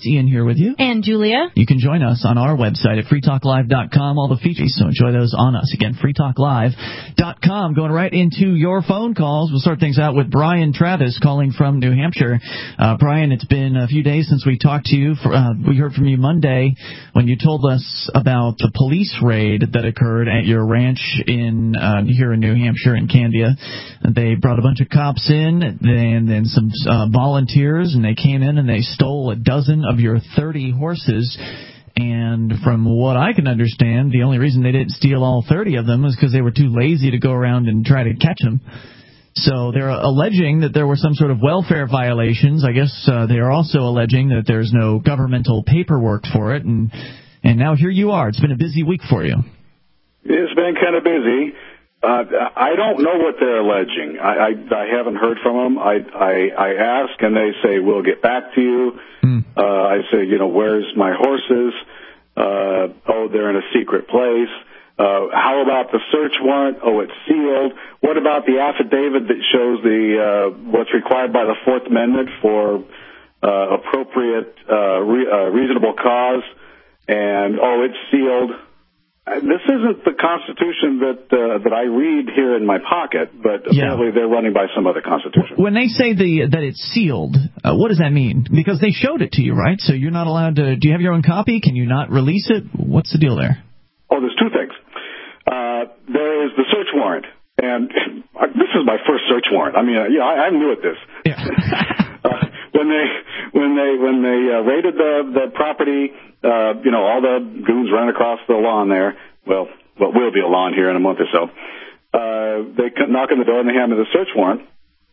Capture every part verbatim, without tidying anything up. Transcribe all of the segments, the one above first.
It's Ian here with you. And Julia. You can join us on our website at free talk live dot com. All the features, so enjoy those on us. Again, free talk live dot com. Going right into your phone calls. We'll start things out with Brian Travis calling from New Hampshire. Uh, Brian, it's been a few days since we talked to you. For, uh, we heard from you Monday when you told us about the police raid that occurred at your ranch in uh, here in New Hampshire in Candia. They brought a bunch of cops in and then some uh, volunteers, and they came in and they stole a dozen of your thirty horses. And from what I can understand, the only reason they didn't steal all thirty of them was because they were too lazy to go around and try to catch them. So they're alleging that there were some sort of welfare violations. I guess uh, they are also alleging that there's no governmental paperwork for it. And and now here you are. It's been a busy week for you. It's been kind of busy. Uh, I don't know what they're alleging. I, I, I haven't heard from them. I, I, I ask, and they say, we'll get back to you. Mm. Uh, I say, you know, where's my horses? Uh, oh, they're in a secret place. Uh, how about the search warrant? Oh, it's sealed. What about the affidavit that shows the uh, what's required by the Fourth Amendment for uh, appropriate, uh, re- uh, reasonable cause? And, oh, it's sealed. This isn't the Constitution that uh, that I read here in my pocket, but apparently yeah. they're running by some other Constitution. When they say the that it's sealed, uh, what does that mean? Because they showed it to you, right? So you're not allowed to. Do you have your own copy? Can you not release it? What's the deal there? Oh, there's two things. Uh, there is the search warrant, and this is my first search warrant. I mean, uh, yeah, I, I'm new at this. Yeah. uh, when they when they when they uh, raided the the property. Uh, you know, all the goons running across the lawn there. Well, what will be a lawn here in a month or so. Uh, they knock on the door and they hand me the search warrant.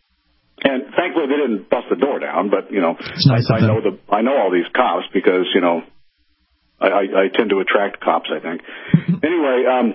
And thankfully they didn't bust the door down, but, you know, nice I, I know the, I know all these cops because, you know, I, I, I tend to attract cops, I think. Anyway, um,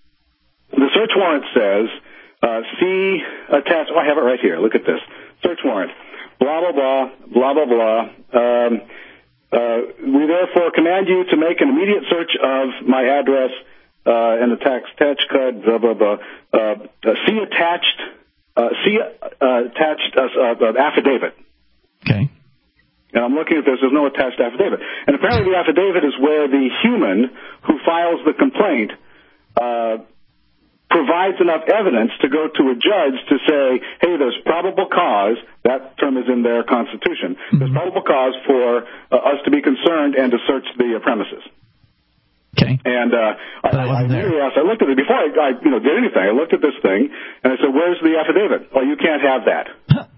the search warrant says, uh, see attached, oh, I have it right here. Look at this. Search warrant. Blah, blah, blah, blah, blah, blah. Um, Uh, we therefore command you to make an immediate search of my address uh, and the tax tax code, blah, blah, blah. Uh, uh, see attached, uh, see uh, attached uh, uh, affidavit. Okay. And I'm looking at this. There's no attached affidavit. And apparently the affidavit is where the human who files the complaint uh, provides enough evidence to go to a judge to say, hey, there's probable cause. That term is in their Constitution. Mm-hmm. There's probable cause for uh, us to be concerned and to search the uh, premises. Okay. And uh, I, I, I, asked, I looked at it before I, I you know, did anything. I looked at this thing, and I said, where's the affidavit? Oh, you can't have that.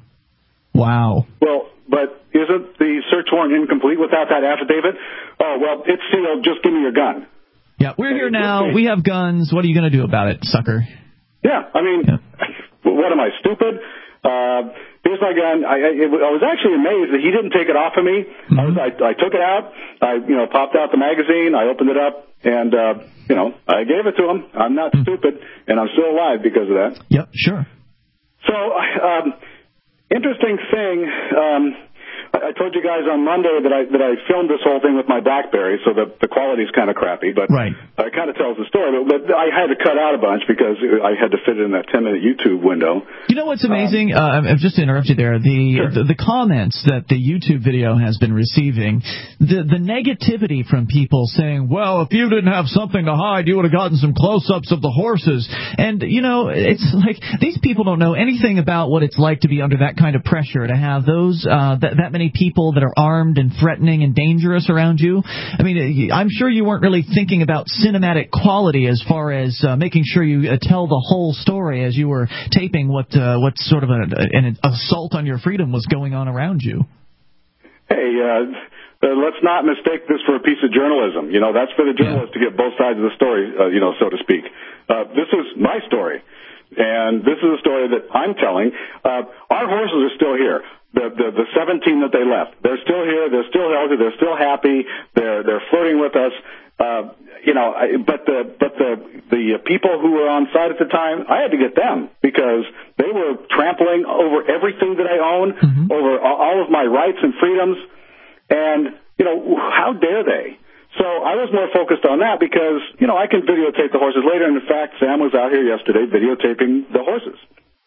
Wow. Well, but isn't the search warrant incomplete without that affidavit? Oh, well, it's sealed. Just give me your gun. Yeah, we're here now. We have guns. What are you going to do about it, sucker? Yeah, I mean, yeah. What am I, stupid? Uh, here's my gun. I, I, it, I was actually amazed that he didn't take it off of me. Mm-hmm. I, was, I, I took it out. I, you know, popped out the magazine. I opened it up, and uh, you know, I gave it to him. I'm not mm-hmm. stupid, and I'm still alive because of that. Yep, sure. So, um, interesting thing. Um, I told you guys on Monday that I that I filmed this whole thing with my BlackBerry, so the the quality's kind of crappy, but right. uh, it kind of tells the story. But, but I had to cut out a bunch because I had to fit it in that ten minute YouTube window. You know what's amazing? Um, uh, just to interrupt you there, the, sure. the the comments that the YouTube video has been receiving, the the negativity from people saying, well, if you didn't have something to hide, you would have gotten some close-ups of the horses. And, you know, it's like these people don't know anything about what it's like to be under that kind of pressure, to have those uh, that, that many people that are armed and threatening and dangerous around you. I mean, I'm sure you weren't really thinking about cinematic quality as far as uh, making sure you uh, tell the whole story as you were taping what uh, what sort of a, an assault on your freedom was going on around you. Hey, uh, uh, let's not mistake this for a piece of journalism. You know, that's for the journalist yeah. to get both sides of the story, uh, you know, so to speak. Uh, this is my story, and this is a story that I'm telling. Uh, our horses are still here. The, the the seventeen that they left, they're still here. They're still healthy. They're still happy. They're they're flirting with us. Uh, you know, I, but the but the the people who were on site at the time, I had to get them because they were trampling over everything that I own, mm-hmm. over all of my rights and freedoms, and you know, how dare they? So I was more focused on that because you know I can videotape the horses later. And in fact, Sam was out here yesterday videotaping the horses.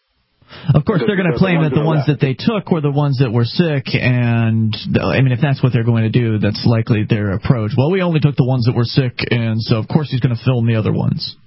Of course, they're going to claim that the ones that they took were the ones that were sick, and, I mean, if that's what they're going to do, that's likely their approach. Well, we only took the ones that were sick, and so, of course, he's going to film the other ones.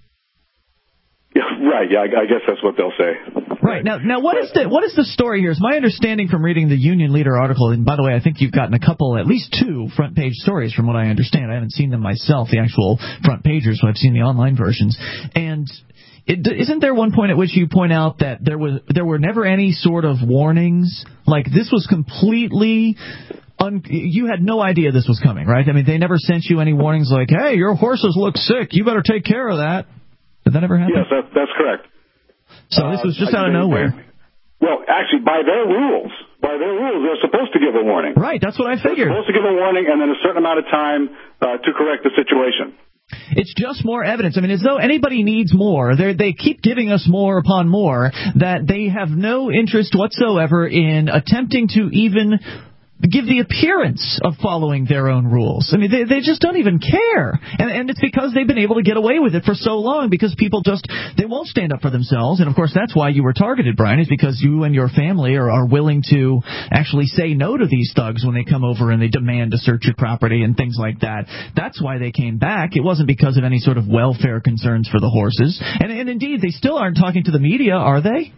Yeah, right, yeah, I, I guess that's what they'll say. Right. Now, now what is the what is the story here? Is my understanding from reading the Union Leader article, and by the way, I think you've gotten a couple, at least two front-page stories from what I understand. I haven't seen them myself, the actual front pagers, but I've seen the online versions. And it, isn't there one point at which you point out that there was there were never any sort of warnings? Like, this was completely... Un- you had no idea this was coming, right? I mean, they never sent you any warnings like, hey, your horses look sick, you better take care of that. Did that ever happen? Yes, that, that's correct. So this was just uh, out of nowhere. Well, actually, by their rules, by their rules, they're supposed to give a warning. Right, that's what I figured. They're supposed to give a warning and then a certain amount of time uh, to correct the situation. It's just more evidence. I mean, as though anybody needs more. They're, they keep giving us more upon more, that they have no interest whatsoever in attempting to even give the appearance of following their own rules. I mean, they they just don't even care. And, and it's because they've been able to get away with it for so long, because people just, they won't stand up for themselves. And, of course, that's why you were targeted, Brian, is because you and your family are, are willing to actually say no to these thugs when they come over and they demand to search your property and things like that. That's why they came back. It wasn't because of any sort of welfare concerns for the horses. And, and indeed, they still aren't talking to the media, are they?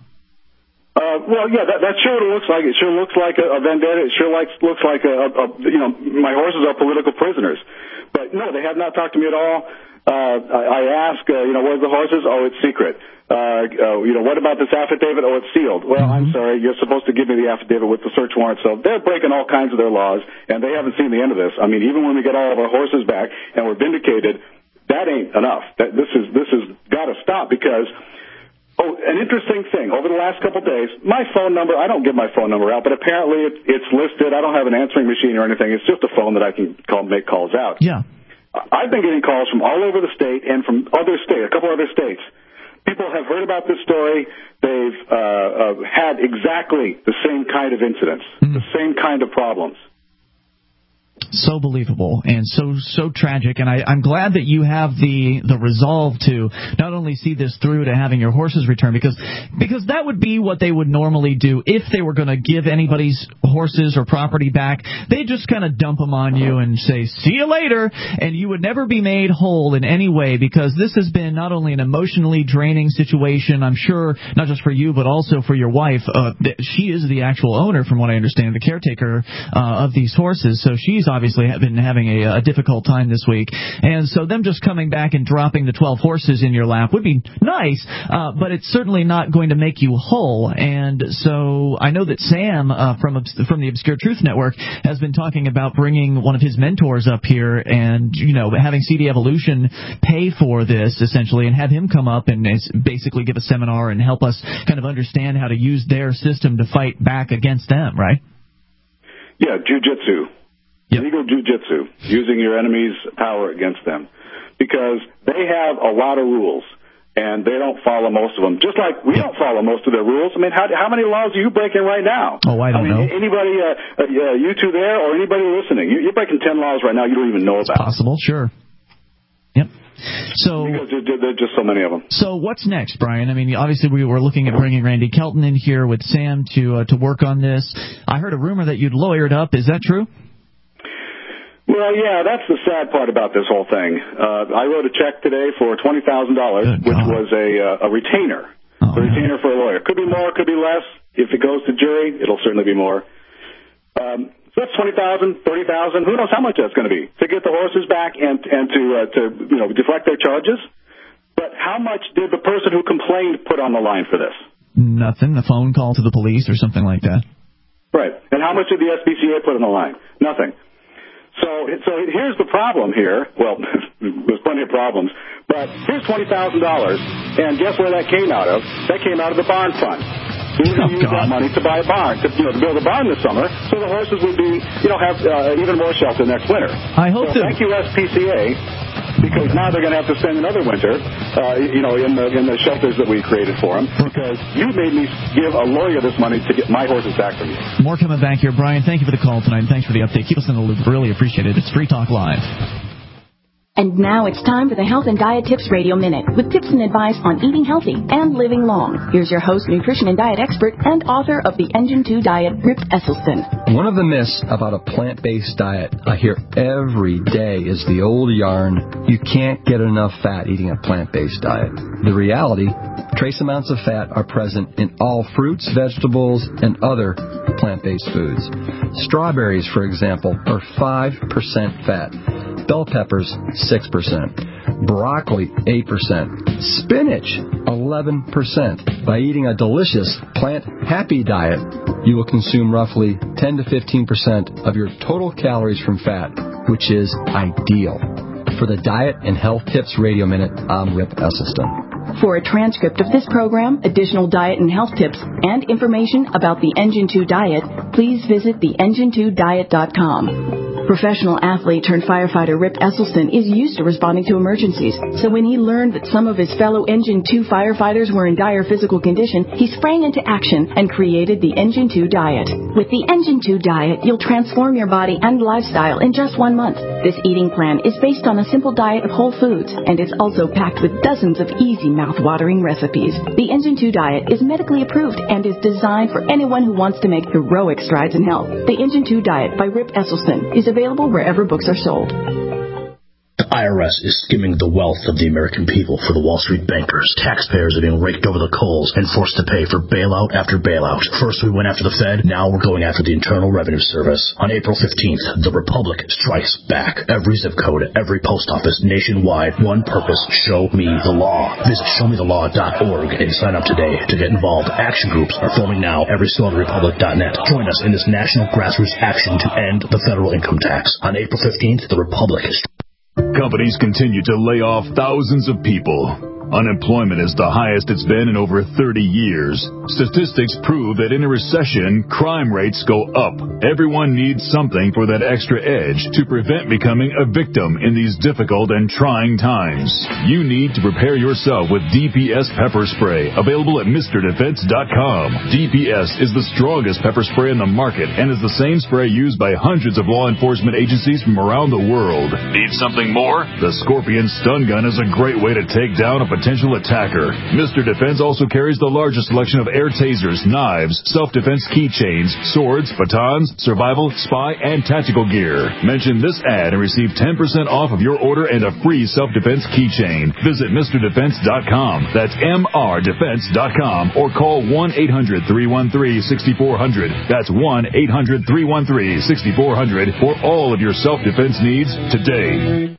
Uh, well, yeah, that, that's sure what it looks like. It sure looks like a, a vendetta. It sure likes, looks like a, a, you know, my horses are political prisoners. But no, they have not talked to me at all. Uh, I, I ask, uh, you know, where's the horses? Oh, it's secret. Uh, uh, you know, what about this affidavit? Oh, it's sealed. Well, mm-hmm. I'm sorry, you're supposed to give me the affidavit with the search warrant. So they're breaking all kinds of their laws, and they haven't seen the end of this. I mean, even when we get all of our horses back and we're vindicated, that ain't enough. That, this is, this has got to stop, because oh, an interesting thing. Over the last couple of days, my phone number, I don't give my phone number out, but apparently it, it's listed. I don't have an answering machine or anything. It's just a phone that I can call, make calls out. Yeah. I've been getting calls from all over the state and from other states, a couple other states. People have heard about this story. They've uh, uh, had exactly the same kind of incidents, mm. the same kind of problems. So believable and so so tragic, and I, I'm glad that you have the the resolve to not only see this through to having your horses returned, because because that would be what they would normally do if they were going to give anybody's horses or property back. They just kind of dump them on you and say, see you later, and you would never be made whole in any way, because this has been not only an emotionally draining situation, I'm sure, not just for you, but also for your wife. Uh, she is the actual owner, from what I understand, the caretaker uh, of these horses, so she's obviously been having a, a difficult time this week. And so them just coming back and dropping the twelve horses in your lap would be nice, uh, but it's certainly not going to make you whole. And so I know that Sam uh, from from the Obscure Truth Network has been talking about bringing one of his mentors up here and, you know, having C D Evolution pay for this, essentially, and have him come up and basically give a seminar and help us kind of understand how to use their system to fight back against them, right? Yeah, jiu-jitsu. Yep. Legal jiu-jitsu, using your enemy's power against them, because they have a lot of rules, and they don't follow most of them, just like we don't follow most of their rules. I mean, how, how many laws are you breaking right now? Oh, I don't I mean, know. Anybody, uh, uh, you two there, or anybody listening, you're breaking ten laws right now you don't even know it's about. Possible, sure. Yep. So, because there, there are just so many of them. So what's next, Brian? I mean, obviously we were looking at bringing Randy Kelton in here with Sam to uh, to work on this. I heard a rumor that you'd lawyered up. Is that true? Well, yeah, that's the sad part about this whole thing. Uh, I wrote a check today for twenty thousand dollars, which was a uh, a retainer. Oh, a retainer no. for a lawyer. Could be more, could be less. If it goes to jury, it'll certainly be more. Um, so that's twenty thousand dollars, thirty thousand dollars. Who knows how much that's going to be to get the horses back and and to uh, to you know deflect their charges. But how much did the person who complained put on the line for this? Nothing. A phone call to the police or something like that. Right. And how much did the S P C A put on the line? Nothing. So, so here's the problem here. Well, there's plenty of problems, but here's twenty thousand dollars, and guess where that came out of? That came out of the barn fund. We were going to use that money to buy a barn, to, you know, to build a barn this summer, so the horses would be, you know, have uh, even more shelter next winter. I hope so that. Thank you, S P C A. Because now they're going to have to spend another winter, uh, you know, in the in the shelters that we created for them. Because you made me give a lawyer this money to get my horses back from you. More coming back here, Brian. Thank you for the call tonight. Thanks for the update. Keep us in the loop. Really appreciate it. It's Free Talk Live. And now it's time for the Health and Diet Tips Radio Minute with tips and advice on eating healthy and living long. Here's your host, nutrition and diet expert, and author of the Engine two Diet, Rip Esselstyn. One of the myths about a plant-based diet I hear every day is the old yarn, you can't get enough fat eating a plant-based diet. The reality, trace amounts of fat are present in all fruits, vegetables, and other plant-based foods. Strawberries, for example, are five percent fat. Bell peppers, six percent. Broccoli, eight percent. Spinach, eleven percent. By eating a delicious, plant-happy diet, you will consume roughly ten to fifteen percent of your total calories from fat, which is ideal. For the Diet and Health Tips Radio Minute, I'm Rip Esselstyn. For a transcript of this program, additional diet and health tips, and information about the Engine two Diet, please visit the engine two diet dot com. Professional athlete turned firefighter Rip Esselstyn is used to responding to emergencies, so when he learned that some of his fellow Engine two firefighters were in dire physical condition, he sprang into action and created the Engine two Diet. With the Engine two Diet, you'll transform your body and lifestyle in just one month. This eating plan is based on a simple diet of whole foods, and is also packed with dozens of easy mouth-watering recipes. The Engine two Diet is medically approved and is designed for anyone who wants to make heroic strides in health. The Engine two Diet by Rip Esselstyn is available wherever books are sold. The I R S is skimming the wealth of the American people for the Wall Street bankers. Taxpayers are being raked over the coals and forced to pay for bailout after bailout. First we went after the Fed, now we're going after the Internal Revenue Service. On April fifteenth, the Republic strikes back. Every zip code, every post office, nationwide, one purpose, show me the law. Visit show me the law dot org and sign up today to get involved. Action groups are forming now every store at republic dot net. Join us in this national grassroots action to end the federal income tax. On April fifteenth, the Republic is... Companies continue to lay off thousands of people. Unemployment is the highest it's been in over thirty years. Statistics prove that in a recession, crime rates go up. Everyone needs something for that extra edge to prevent becoming a victim in these difficult and trying times. You need to prepare yourself with D P S pepper spray, available at Mister Defense dot com. D P S is the strongest pepper spray in the market and is the same spray used by hundreds of law enforcement agencies from around the world. Need something more? The Scorpion Stun Gun is a great way to take down a potential attacker. Mister Defense also carries the largest selection of air tasers, knives, self-defense keychains, swords, batons, survival, spy, and tactical gear. Mention this ad and receive ten percent off of your order and a free self-defense keychain. Visit Mister Defense dot com. That's M R Defense dot com or call one eight hundred three one three six four zero zero. That's one eight hundred three one three six four zero zero for all of your self-defense needs today.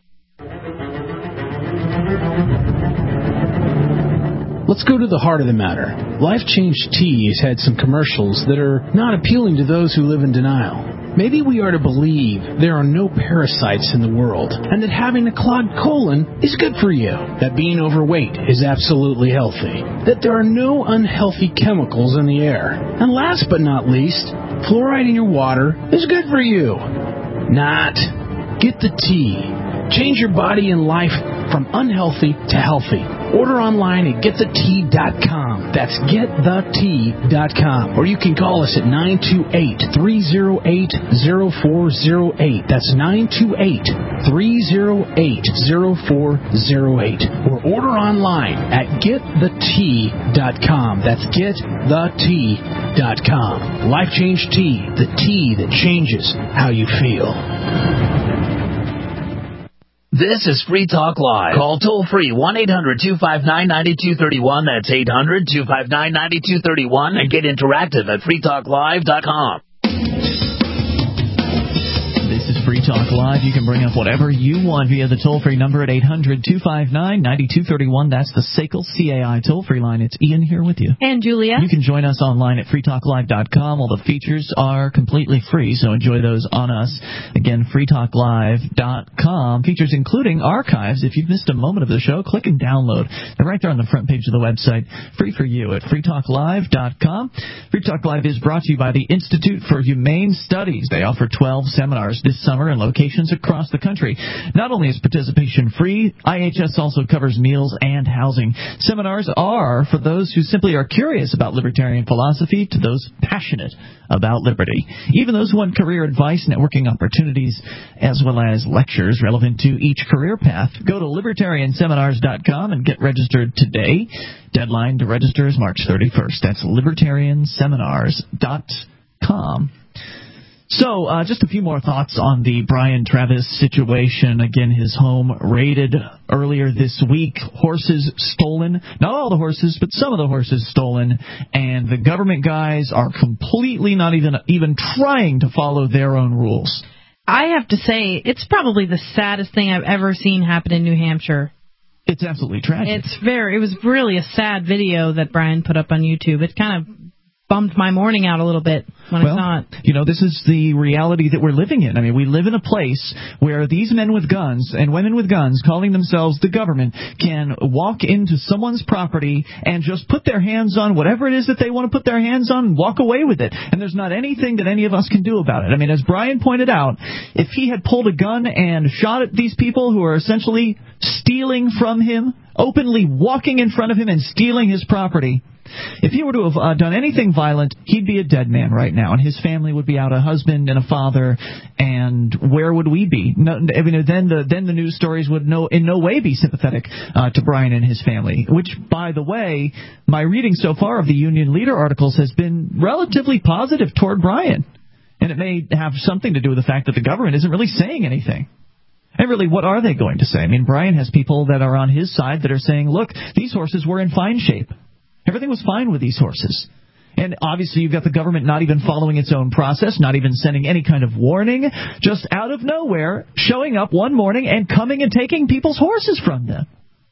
Let's go to the heart of the matter. Life Change Tea has had some commercials that are not appealing to those who live in denial. Maybe we are to believe there are no parasites in the world, and that having a clogged colon is good for you, that being overweight is absolutely healthy, that there are no unhealthy chemicals in the air, and last but not least, fluoride in your water is good for you. Not. Get the tea. Change your body and life from unhealthy to healthy. Order online at get the tea dot com. That's get the tea dot com. Or you can call us at nine two eight, three oh eight, oh four oh eight. That's nine two eight, three oh eight, oh four oh eight. Or order online at get the tea dot com. That's get the tea dot com. Life Change Tea, the tea that changes how you feel. This is Free Talk Live. Call toll-free one eight hundred two five nine nine two three one. That's eight hundred two five nine nine two three one. And get interactive at free talk live dot com. This is Free Talk Live. You can bring up whatever you want via the toll-free number at eight hundred two five nine nine two three one. That's the S A C L C A I toll-free line. It's Ian here with you. And Julia. You can join us online at free talk live dot com. All the features are completely free, so enjoy those on us. Again, free talk live dot com. Features including archives. If you've missed a moment of the show, click and download. They're right there on the front page of the website, free for you at free talk live dot com. Free Talk Live is brought to you by the Institute for Humane Studies. They offer twelve seminars this summer in locations across the country. Not only is participation free, I H S also covers meals and housing. Seminars are for those who simply are curious about libertarian philosophy to those passionate about liberty. Even those who want career advice, networking opportunities, as well as lectures relevant to each career path. Go to libertarian seminars dot com and get registered today. Deadline to register is March thirty-first. That's libertarian seminars dot com. So, uh, just a few more thoughts on the Brian Travis situation. Again, his home raided earlier this week. Horses stolen. Not all the horses, but some of the horses stolen. And the government guys are completely not even even trying to follow their own rules. I have to say, it's probably the saddest thing I've ever seen happen in New Hampshire. It's absolutely tragic. It's very. It was really a sad video that Brian put up on YouTube. It kind of bummed my morning out a little bit when well, I saw it. You know, this is the reality that we're living in. I mean, we live in a place where these men with guns and women with guns calling themselves the government can walk into someone's property and just put their hands on whatever it is that they want to put their hands on and walk away with it. And there's not anything that any of us can do about it. I mean, as Brian pointed out, if he had pulled a gun and shot at these people who are essentially stealing from him, openly walking in front of him and stealing his property, if he were to have uh, done anything violent, he'd be a dead man right now, and his family would be out a husband and a father, and where would we be? No, I mean, then the then the news stories would no in no way be sympathetic uh, to Brian and his family, which, by the way, my reading so far of the Union Leader articles has been relatively positive toward Brian, and it may have something to do with the fact that the government isn't really saying anything. And really, what are they going to say? I mean, Brian has people that are on his side that are saying, look, these horses were in fine shape. Everything was fine with these horses. And obviously you've got the government not even following its own process, not even sending any kind of warning, just out of nowhere showing up one morning and coming and taking people's horses from them.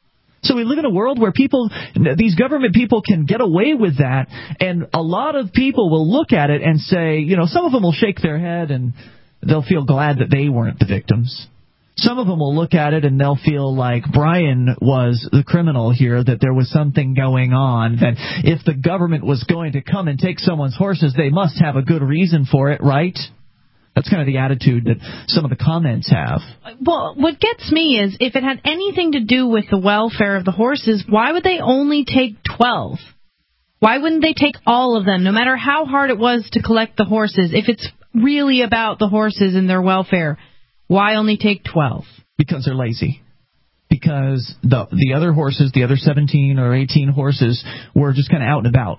So we live in a world where people, these government people can get away with that, and a lot of people will look at it and say, you know, some of them will shake their head and they'll feel glad that they weren't the victims. Some of them will look at it and they'll feel like Brian was the criminal here, that there was something going on, that if the government was going to come and take someone's horses, they must have a good reason for it, right? That's kind of the attitude that some of the comments have. Well, what gets me is if it had anything to do with the welfare of the horses, why would they only take twelve? Why wouldn't they take all of them, no matter how hard it was to collect the horses? If it's really about the horses and their welfare, why only take twelve? Because they're lazy. Because the the other horses, the other seventeen or eighteen horses, were just kind of out and about.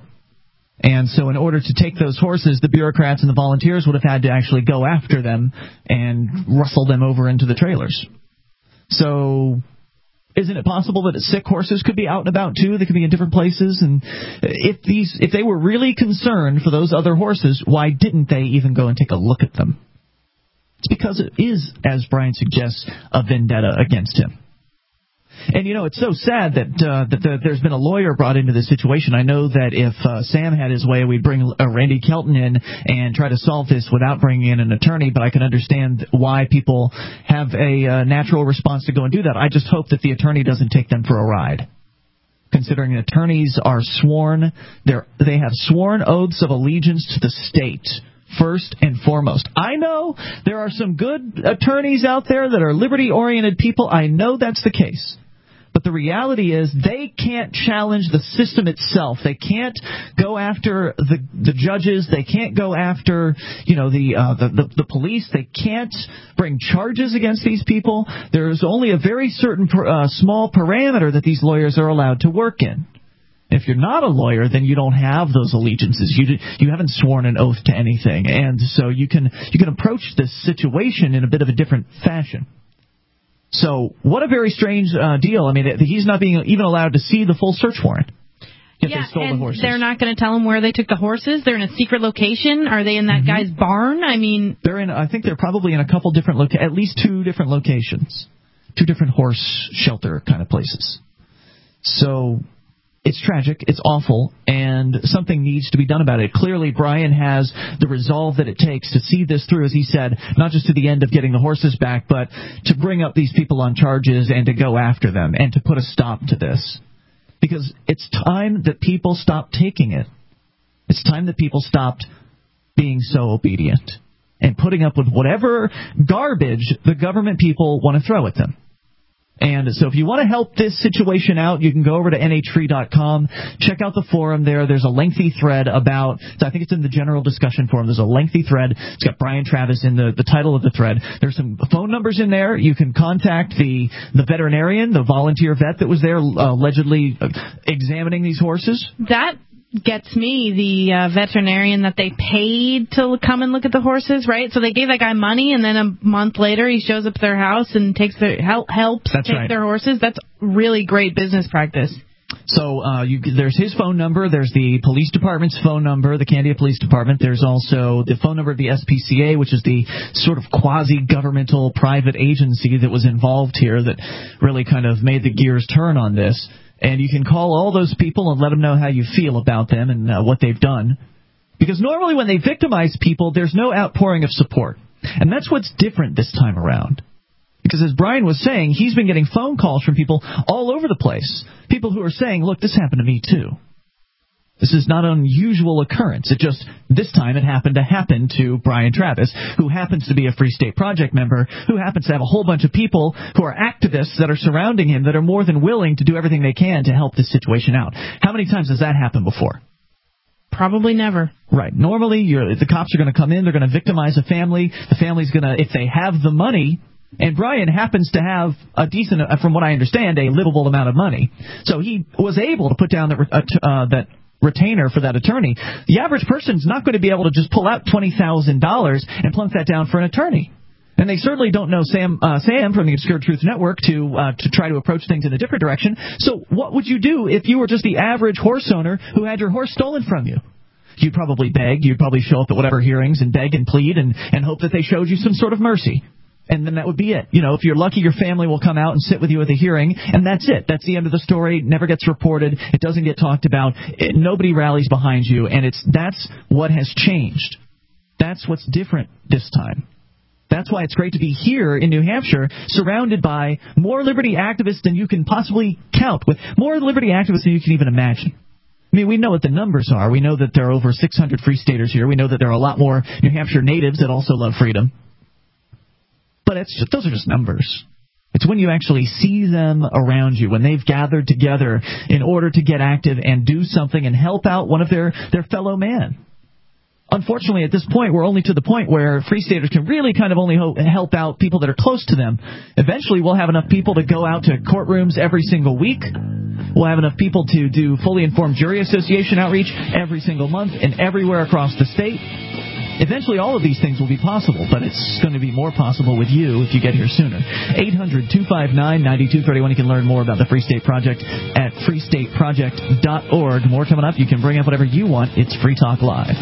And so in order to take those horses, the bureaucrats and the volunteers would have had to actually go after them and rustle them over into the trailers. So isn't it possible that sick horses could be out and about too? They could be in different places. And if these, if they were really concerned for those other horses, why didn't they even go and take a look at them? It's because it is, as Brian suggests, a vendetta against him. And, you know, it's so sad that uh, that the, there's been a lawyer brought into this situation. I know that if uh, Sam had his way, we'd bring uh, Randy Kelton in and try to solve this without bringing in an attorney, but I can understand why people have a uh, natural response to go and do that. I just hope that the attorney doesn't take them for a ride. Considering attorneys are sworn, they're, they have sworn oaths of allegiance to the state. First and foremost. I know there are some good attorneys out there that are liberty-oriented people. I know that's the case. But the reality is they can't challenge the system itself. They can't go after the the judges. They can't go after, you know, the, uh, the, the, the police. They can't bring charges against these people. There's only a very certain uh, small parameter that these lawyers are allowed to work in. If you're not a lawyer, then you don't have those allegiances. You you haven't sworn an oath to anything, and so you can you can approach this situation in a bit of a different fashion. So what a very strange uh, deal. I mean, he's not being even allowed to see the full search warrant if yeah, they stole and the horses. They're not going to tell him where they took the horses. They're in a secret location. Are they in that mm-hmm. guy's barn? I mean, they're in. I think they're probably in a couple different loca- at least two different locations, two different horse shelter kind of places. So. It's tragic, it's awful, and something needs to be done about it. Clearly, Brian has the resolve that it takes to see this through, as he said, not just to the end of getting the horses back, but to bring up these people on charges and to go after them and to put a stop to this. Because it's time that people stop taking it. It's time that people stopped being so obedient. and putting up with whatever garbage the government people want to throw at them. And so if you want to help this situation out, you can go over to N H free dot com, check out the forum there. There's a lengthy thread about, I think it's in the general discussion forum, there's a lengthy thread. It's got Brian Travis in the, the title of the thread. There's some phone numbers in there. You can contact the, the veterinarian, the volunteer vet that was there uh, allegedly examining these horses. That gets me, the uh, veterinarian that they paid to come and look at the horses, right? So they gave that guy money, and then a month later he shows up at their house and takes their help, helps That's take right. their horses. That's really great business practice. So uh, you, there's his phone number. There's the police department's phone number, the Candia Police Department. There's also the phone number of the S P C A, which is the sort of quasi-governmental private agency that was involved here that really kind of made the gears turn on this. And you can call all those people and let them know how you feel about them and uh, what they've done. Because normally when they victimize people, there's no outpouring of support. And that's what's different this time around. Because as Brian was saying, he's been getting phone calls from people all over the place. People who are saying, look, this happened to me too. This is not an unusual occurrence. It just, this time it happened to happen to Brian Travis, who happens to be a Free State Project member, who happens to have a whole bunch of people who are activists that are surrounding him that are more than willing to do everything they can to help this situation out. How many times has that happened before? Probably never. Right. Normally, you're, the cops are going to come in, they're going to victimize a family. The family's going to, if they have the money, and Brian happens to have a decent, from what I understand, a livable amount of money. So he was able to put down the, uh, that retainer for that attorney. The average person's not going to be able to just pull out twenty thousand dollars and plunk that down for an attorney. And they certainly don't know Sam uh, Sam from the Obscure Truth Network to uh, to try to approach things in a different direction. So what would you do if you were just the average horse owner who had your horse stolen from you? You'd probably beg. You'd probably show up at whatever hearings and beg and plead and, and hope that they showed you some sort of mercy. And then that would be it. You know, if you're lucky, your family will come out and sit with you at the hearing, and that's it. That's the end of the story. It never gets reported. It doesn't get talked about. It, nobody rallies behind you, and it's that's what has changed. That's what's different this time. That's why it's great to be here in New Hampshire, surrounded by more liberty activists than you can possibly count, with more liberty activists than you can even imagine. I mean, we know what the numbers are. We know that there are over six hundred Free Staters here. We know that there are a lot more New Hampshire natives that also love freedom. But it's just, those are just numbers. It's when you actually see them around you, when they've gathered together in order to get active and do something and help out one of their, their fellow man. Unfortunately, at this point, we're only to the point where Free Staters can really kind of only ho- help out people that are close to them. Eventually, we'll have enough people to go out to courtrooms every single week. We'll have enough people to do Fully Informed Jury Association outreach every single month and everywhere across the state. Eventually, all of these things will be possible, but it's going to be more possible with you if you get here sooner. eight hundred two five nine nine two three one. You can learn more about the Free State Project at free state project dot org. More coming up. You can bring up whatever you want. It's Free Talk Live.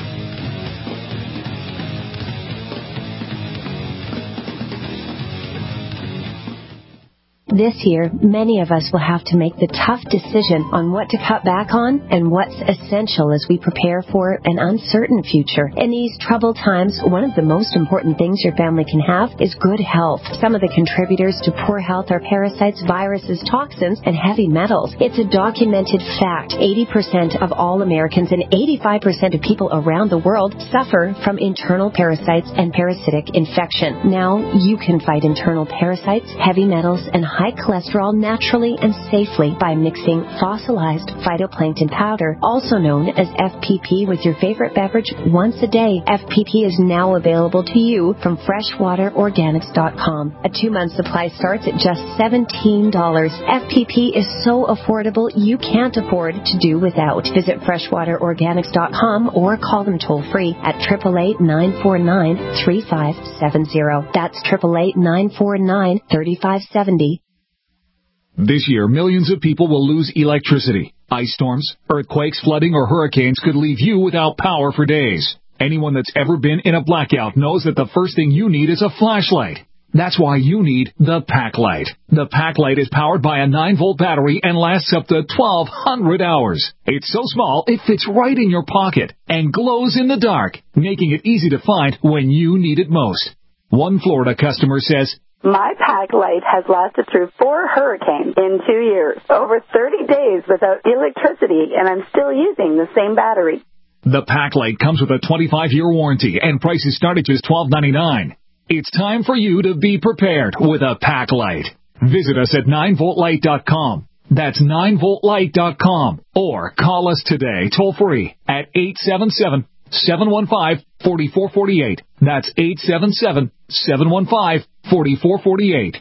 This year, many of us will have to make the tough decision on what to cut back on and what's essential as we prepare for an uncertain future. In these troubled times, one of the most important things your family can have is good health. Some of the contributors to poor health are parasites, viruses, toxins, and heavy metals. It's a documented fact. eighty percent of all Americans and eighty-five percent of people around the world suffer from internal parasites and parasitic infection. Now, you can fight internal parasites, heavy metals, and high cholesterol naturally and safely by mixing fossilized phytoplankton powder, also known as F P P, with your favorite beverage once a day. F P P is now available to you from freshwater organics dot com. A two-month supply starts at just seventeen dollars. F P P is so affordable you can't afford to do without. Visit freshwater organics dot com or call them toll-free at eight eight eight, nine four nine, three five seven zero. That's eight eight eight, nine four nine, three five seven zero. This year, millions of people will lose electricity. Ice storms, earthquakes, flooding, or hurricanes could leave you without power for days. Anyone that's ever been in a blackout knows that the first thing you need is a flashlight. That's why you need the Packlight. The Packlight is powered by a nine volt battery and lasts up to twelve hundred hours. It's so small, it fits right in your pocket and glows in the dark, making it easy to find when you need it most. One Florida customer says, "My Packlight has lasted through four hurricanes in two years, over thirty days without electricity, and I'm still using the same battery." The Packlight comes with a twenty-five year warranty and prices start at just twelve ninety-nine. It's time for you to be prepared with a Packlight. Visit us at nine volt light dot com. That's nine volt light dot com. Or call us today toll free at eight seven seven, seven one five, four four four eight. That's eight seven seven, seven one five, four four four eight.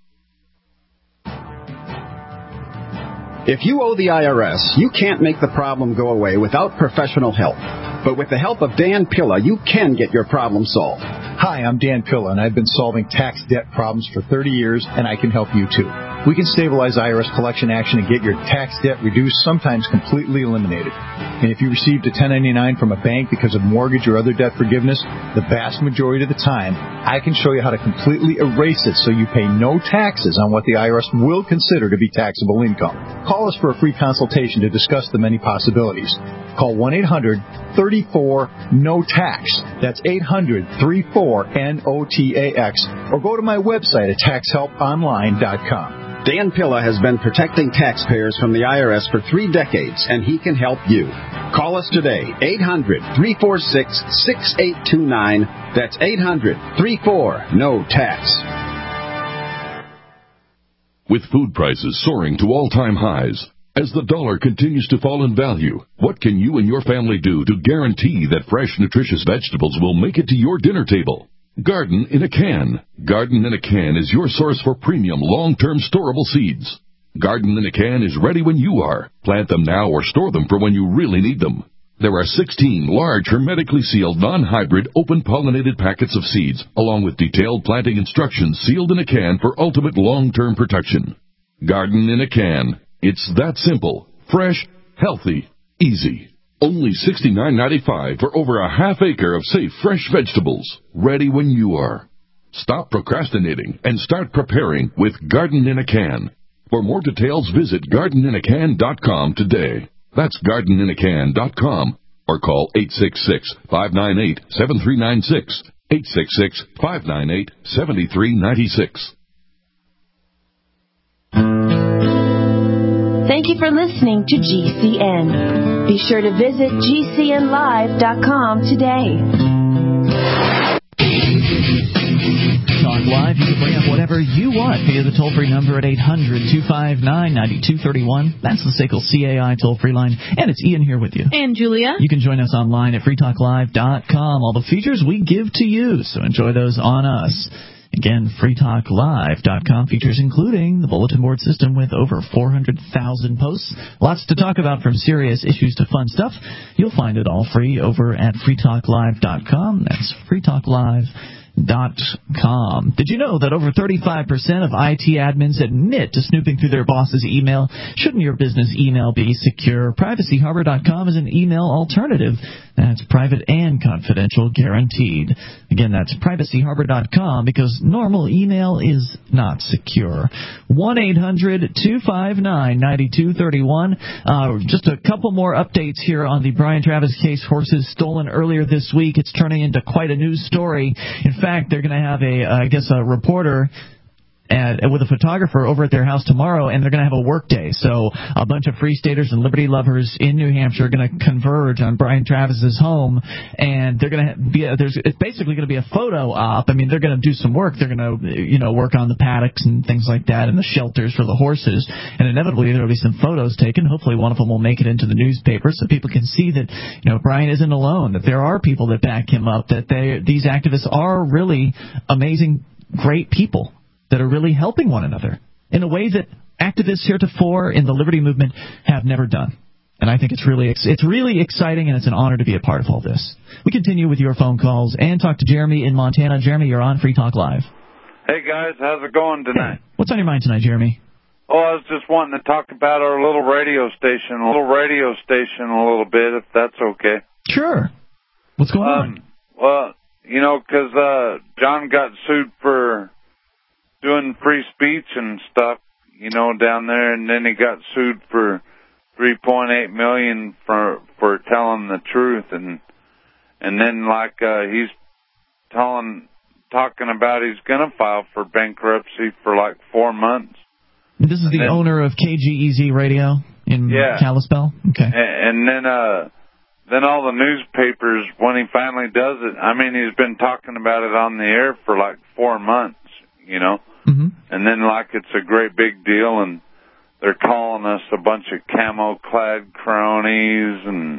If you owe the I R S, you can't make the problem go away without professional help. But with the help of Dan Pilla, you can get your problem solved. Hi, I'm Dan Pilla, and I've been solving tax debt problems for thirty years, and I can help you too. We can stabilize I R S collection action and get your tax debt reduced, sometimes completely eliminated. And if you received a ten ninety-nine from a bank because of mortgage or other debt forgiveness, the vast majority of the time, I can show you how to completely erase it so you pay no taxes on what the I R S will consider to be taxable income. Call us for a free consultation to discuss the many possibilities. Call one eight hundred, three four, N O T A X. That's eight hundred, three four, N O T A X. Or go to my website at tax help online dot com. Dan Pilla has been protecting taxpayers from the I R S for three decades, and he can help you. Call us today, eight hundred, three four six, six eight two nine. That's eight hundred, three four, N O T A X. With food prices soaring to all-time highs, as the dollar continues to fall in value, what can you and your family do to guarantee that fresh, nutritious vegetables will make it to your dinner table? Garden in a Can. Garden in a Can is your source for premium, long-term storable seeds. Garden in a Can is ready when you are. Plant them now or store them for when you really need them. There are sixteen large, hermetically sealed, non-hybrid, open-pollinated packets of seeds, along with detailed planting instructions sealed in a can for ultimate long-term protection. Garden in a Can. It's that simple, fresh, healthy, easy. Only sixty-nine ninety-five for over a half acre of safe, fresh vegetables, ready when you are. Stop procrastinating and start preparing with Garden in a Can. For more details, visit garden in a can dot com today. That's garden in a can dot com. Or call eight six six, five nine eight, seven three nine six, eight six six, five nine eight, seven three nine six. Thank you for listening to G C N. Be sure to visit G C N live dot com today. Talk Live, you can bring up whatever you want via the toll-free number at eight hundred, two five nine, nine two three one. That's the S A C L C A I toll-free line. And it's Ian here with you. And Julia. You can join us online at free talk live dot com. All the features we give to you, so enjoy those on us. Again, free talk live dot com, features including the bulletin board system with over four hundred thousand posts. Lots to talk about, from serious issues to fun stuff. You'll find it all free over at free talk live dot com. That's free talk live dot com. Did you know that over thirty-five percent of I T admins admit to snooping through their boss's email? Shouldn't your business email be secure? privacy harbor dot com is an email alternative that's private and confidential, guaranteed. Again, that's privacy harbor dot com, because normal email is not secure. one eight hundred, two five nine, nine two three one. Uh, just a couple more updates here on the Brian Travis case. Horses stolen earlier this week. It's turning into quite a news story. In fact, they're going to have a, uh, I guess, a reporter and with a photographer over at their house tomorrow, and they're going to have a work day. So a bunch of free staters and liberty lovers in New Hampshire are going to converge on Brian Travis's home, and they're going to be a, there's it's basically going to be a photo op. I mean, they're going to do some work. They're going to you know work on the paddocks and things like that, and the shelters for the horses. And inevitably there will be some photos taken. Hopefully one of them will make it into the newspaper so people can see that you know Brian isn't alone. That there are people that back him up. That they these activists are really amazing, great people that are really helping one another in a way that activists heretofore in the liberty movement have never done. And I think it's really it's really exciting, and it's an honor to be a part of all this. We continue with your phone calls and talk to Jeremy in Montana. Jeremy, you're on Free Talk Live. Hey, guys. How's it going tonight? Hey, what's on your mind tonight, Jeremy? Oh, I was just wanting to talk about our little radio station, a little radio station a little bit, if that's okay. Sure. What's going um, on? Well, you know, because uh, John got sued for doing free speech and stuff, you know, down there, and then he got sued for three point eight million dollars for for telling the truth, and and then like uh, he's telling talking about he's gonna file for bankruptcy for like four months. This is and the then, owner of K G E Z Radio in yeah. Kalispell. Okay, and, and then uh, then all the newspapers, when he finally does it, I mean, he's been talking about it on the air for like four months, you know? Mm-hmm. And then like it's a great big deal, and they're calling us a bunch of camo-clad cronies and...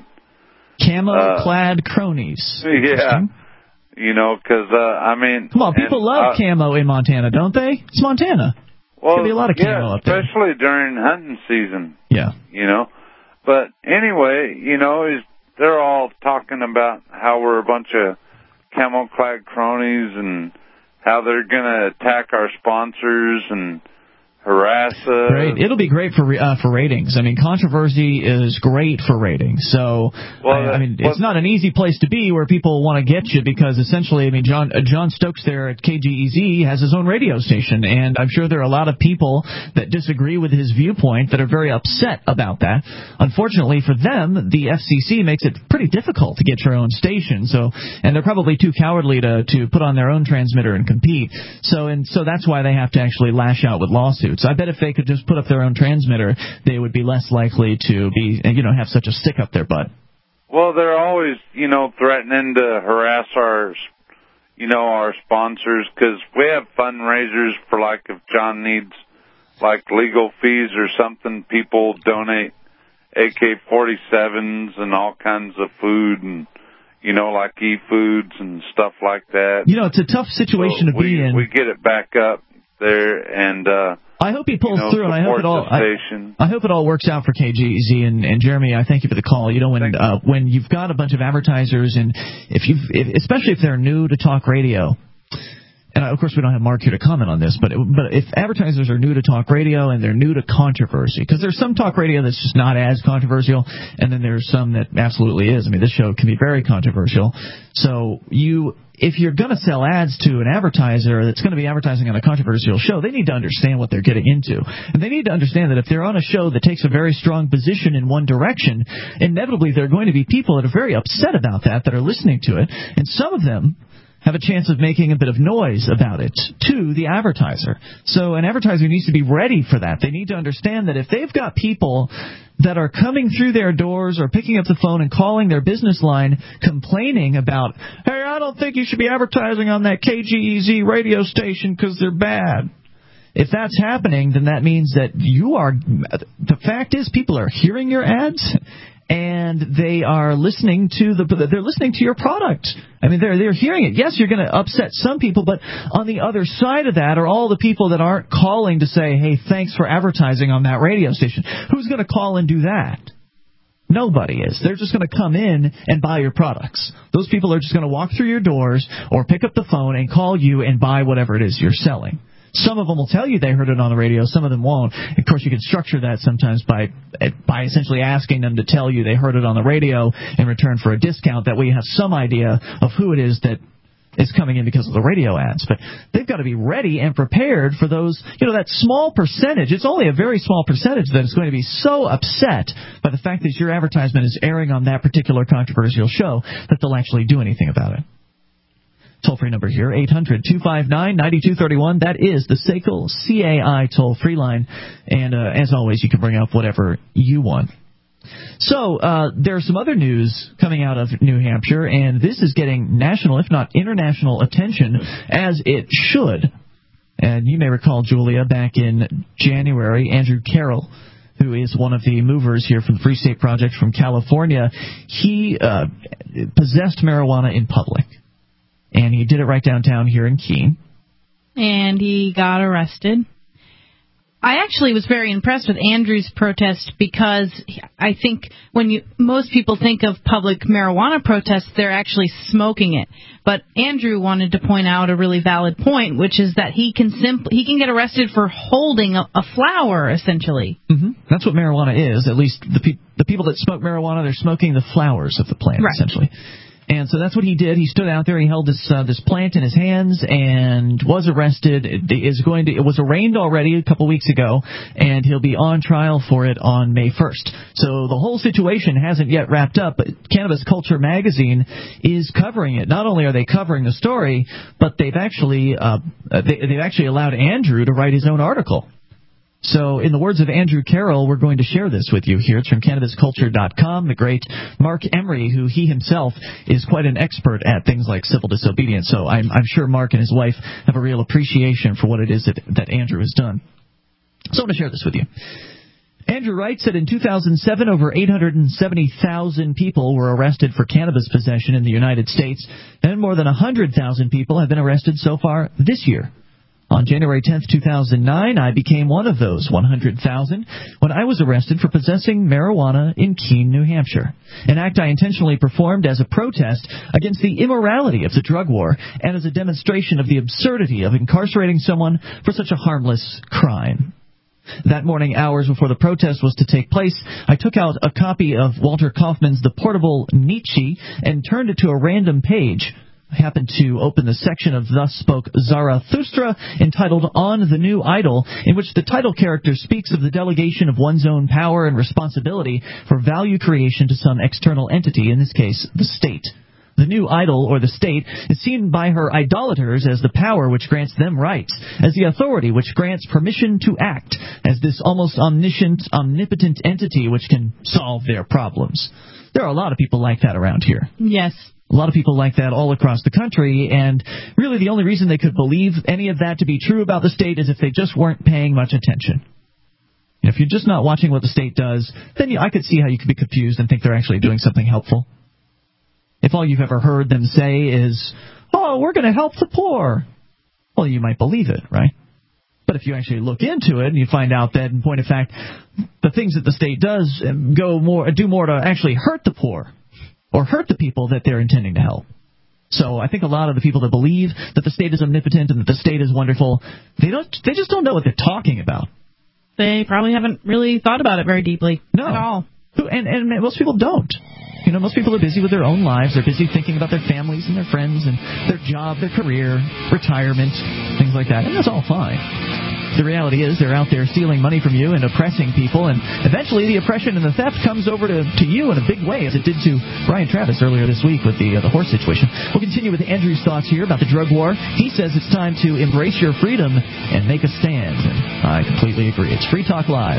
Camo-clad uh, cronies. Yeah. You know, because, uh, I mean... Come on, people and, love uh, camo in Montana, don't they? It's Montana. Well, There's going to be a lot of camo yeah, up there. especially during hunting season. Yeah. You know? But anyway, you know, is they're all talking about how we're a bunch of camo-clad cronies and how they're going to attack our sponsors and harass us. Great. It'll be great for uh, for ratings. I mean, controversy is great for ratings. So, well, I, I mean, well, it's not an easy place to be where people want to get you because essentially, I mean, John uh, John Stokes there at K G E Z has his own radio station, and I'm sure there are a lot of people that disagree with his viewpoint that are very upset about that. Unfortunately for them, the F C C makes it pretty difficult to get your own station. So, and they're probably too cowardly to to put on their own transmitter and compete. So, and so that's why they have to actually lash out with lawsuits. So I bet if they could just put up their own transmitter, they would be less likely to be, you know, have such a stick up their butt. Well, they're always, you know, threatening to harass our, you know, our sponsors because we have fundraisers for, like, if John needs, like, legal fees or something, people donate A K forty-sevens and all kinds of food and, you know, like e-foods and stuff like that. You know, it's a tough situation so to we, be in. We get it back up there and, uh, I hope he pulls you know, through, and I hope it all. I, I hope it all works out for K G E Z and, and Jeremy. I thank you for the call. You know, when uh, when you've got a bunch of advertisers, and if you, if, especially if they're new to talk radio, and of course we don't have Mark here to comment on this, but but if advertisers are new to talk radio and they're new to controversy, because there's some talk radio that's just not as controversial, and then there's some that absolutely is. I mean, this show can be very controversial. So you. If you're going to sell ads to an advertiser that's going to be advertising on a controversial show, they need to understand what they're getting into. And they need to understand that if they're on a show that takes a very strong position in one direction, inevitably there are going to be people that are very upset about that, that are listening to it. And some of them have a chance of making a bit of noise about it to the advertiser. So an advertiser needs to be ready for that. They need to understand that if they've got people that are coming through their doors or picking up the phone and calling their business line complaining about, hey, I don't think you should be advertising on that K G E Z radio station because they're bad. If that's happening, then that means that you are, the fact is people are hearing your ads and they are listening to the, they're listening to your product. I mean, they're, they're hearing it. Yes, you're going to upset some people, but on the other side of that are all the people that aren't calling to say, hey, thanks for advertising on that radio station. Who's going to call and do that? Nobody is. They're just going to come in and buy your products. Those people are just going to walk through your doors or pick up the phone and call you and buy whatever it is you're selling. Some of them will tell you they heard it on the radio. Some of them won't. Of course, you can structure that sometimes by by essentially asking them to tell you they heard it on the radio in return for a discount. That way you have some idea of who it is that is coming in because of the radio ads. But they've got to be ready and prepared for those, you know, that small percentage. It's only a very small percentage that is going to be so upset by the fact that your advertisement is airing on that particular controversial show that they'll actually do anything about it. Toll-free number here, eight hundred two five nine nine two three one. That is the S A C L C A I toll-free line. And uh, as always, you can bring up whatever you want. So uh, there's some other news coming out of New Hampshire, and this is getting national, if not international, attention, as it should. And you may recall, Julia, back in January, Andrew Carroll, who is one of the movers here from the Free State Project from California, he uh, possessed marijuana in public. And he did it right downtown here in Keene. And he got arrested. I actually was very impressed with Andrew's protest because I think when you most people think of public marijuana protests, they're actually smoking it. But Andrew wanted to point out a really valid point, which is that he can simply he can get arrested for holding a, a flower, essentially. Mm-hmm. That's what marijuana is. At least the pe- the people that smoke marijuana, they're smoking the flowers of the plant, right. essentially. And so that's what he did. He stood out there. He held this uh, this plant in his hands and was arrested. It is going to. It was arraigned already a couple weeks ago, and he'll be on trial for it on May first. So the whole situation hasn't yet wrapped up, but Cannabis Culture magazine is covering it. Not only are they covering the story, but they've actually uh, they, they've actually allowed Andrew to write his own article. So, in the words of Andrew Carroll, we're going to share this with you here. It's from Cannabis Culture dot com. The great Mark Emery, who he himself is quite an expert at things like civil disobedience. So I'm, I'm sure Mark and his wife have a real appreciation for what it is that, that Andrew has done. So I want to share this with you. Andrew writes that in two thousand seven, over eight hundred seventy thousand people were arrested for cannabis possession in the United States, and more than one hundred thousand people have been arrested so far this year. On January tenth, two thousand nine, I became one of those one hundred thousand when I was arrested for possessing marijuana in Keene, New Hampshire, an act I intentionally performed as a protest against the immorality of the drug war and as a demonstration of the absurdity of incarcerating someone for such a harmless crime. That morning, hours before the protest was to take place, I took out a copy of Walter Kaufman's The Portable Nietzsche and turned it to a random page. I happened to open the section of Thus Spoke Zarathustra entitled On the New Idol, in which the title character speaks of the delegation of one's own power and responsibility for value creation to some external entity, in this case, the state. The new idol, or the state, is seen by her idolaters as the power which grants them rights, as the authority which grants permission to act, as this almost omniscient, omnipotent entity which can solve their problems. There are a lot of people like that around here. Yes. A lot of people like that all across the country, and really the only reason they could believe any of that to be true about the state is if they just weren't paying much attention. And if you're just not watching what the state does, then you, I could see how you could be confused and think they're actually doing something helpful. If all you've ever heard them say is, oh, we're going to help the poor, well, you might believe it, right? But if you actually look into it and you find out that, in point of fact, the things that the state does go more, do more to actually hurt the poor, or hurt the people that they're intending to help. So I think a lot of the people that believe that the state is omnipotent and that the state is wonderful, they don't, they just don't know what they're talking about. They probably haven't really thought about it very deeply no. at all. And, and most people don't. You know, most people are busy with their own lives. They're busy thinking about their families and their friends and their job, their career, retirement, things like that. And that's all fine. The reality is they're out there stealing money from you and oppressing people, and eventually the oppression and the theft comes over to, to you in a big way, as it did to Brian Travis earlier this week with the, uh, the horse situation. We'll continue with Andrew's thoughts here about the drug war. He says it's time to embrace your freedom and make a stand, and I completely agree. It's Free Talk Live.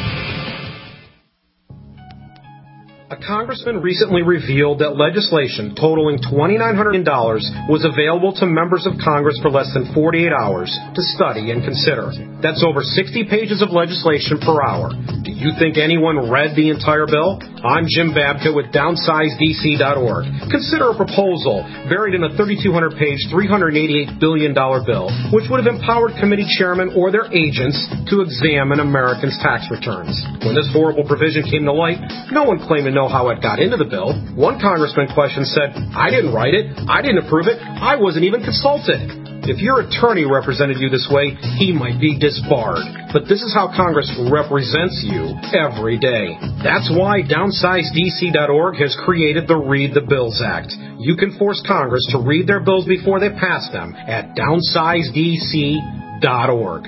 A congressman recently revealed that legislation totaling two thousand nine hundred dollars was available to members of Congress for less than forty-eight hours to study and consider. That's over sixty pages of legislation per hour. Do you think anyone read the entire bill? I'm Jim Babka with downsize D C dot org. Consider a proposal buried in a thirty-two hundred page, three hundred eighty-eight billion dollars bill, which would have empowered committee chairmen or their agents to examine Americans' tax returns. When this horrible provision came to light, no one claimed to know how it got into the bill. One congressman questioned said, I didn't write it, I didn't approve it, I wasn't even consulted. If your attorney represented you this way, he might be disbarred. But this is how Congress represents you every day. That's why downsize D C dot org has created the Read the Bills Act. You can force Congress to read their bills before they pass them at downsize D C dot org.